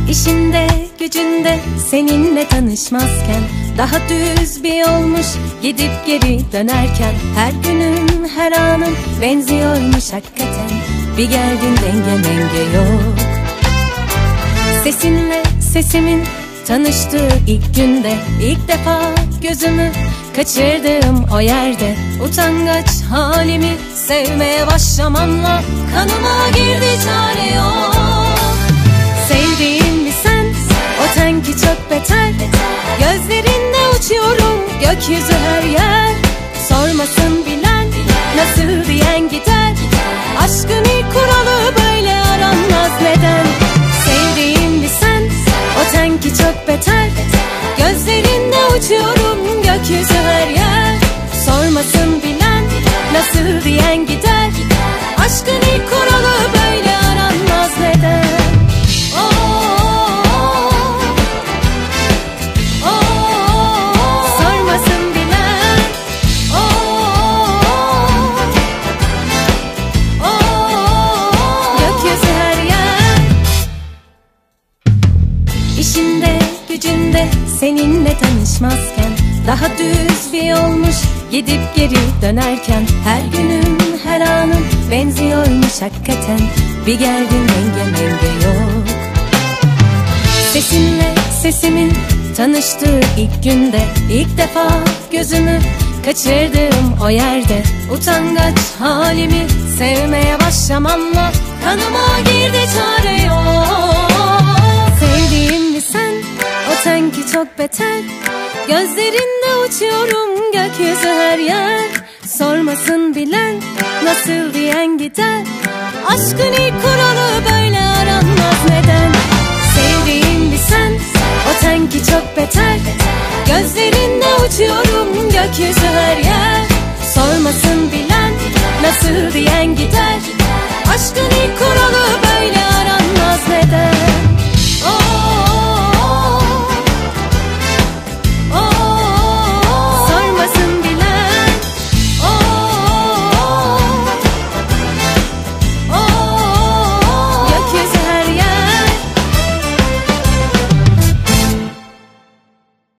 İşinde gücünde seninle tanışmazken, daha düz bir yolmuş gidip geri dönerken, her günüm her anım benziyormuş hakikaten. Bir geldin denge menge yok. Sesinle sesimin tanıştığı ilk günde, ilk defa gözümü kaçırdığım o yerde, utangaç halimi sevmeye başlamamla kanıma girdi çare yok. Sevdiğim bir sen, o tenki çok beter. Gözlerinde uçuyorum, gökyüzü her yer. Sormasın bilen, nasıl diyen gider. Aşkın ilk kuralı böyle aranmaz neden? Sevdiğim bir sen, o tenki çok beter. Gözlerinde uçuyorum, gökyüzü her yer. Sormasın bilen, nasıl diyen gider. Aşkın ilk kuralı böyle aranmaz neden? Sormasın bilen, gökyüzü her yer. İşinde gücünde seninle tanışmazken, daha düz bir yolmuş gidip geri dönerken, her günüm her anım benziyormuş hakikaten. Bir geldin denge menge yok. Sesinle sesimin tanıştığı ilk günde, ilk defa gözümü kaçırdığım o yerde, utangaç halimi sevmeye başlamamla kanıma girdi çare yok. Sevdiğim bir sen, o tenki çok beter. Gözlerinde uçuyorum, gökyüzü her yer. Sormasın bilen, nasıl diyen gider. Aşkın ilk kuralı böyle aranmaz neden? Sevdiğim bir sen, o tenki çok beter. Gözlerinde uçuyorum, gökyüzü her yer. Sormasın bilen,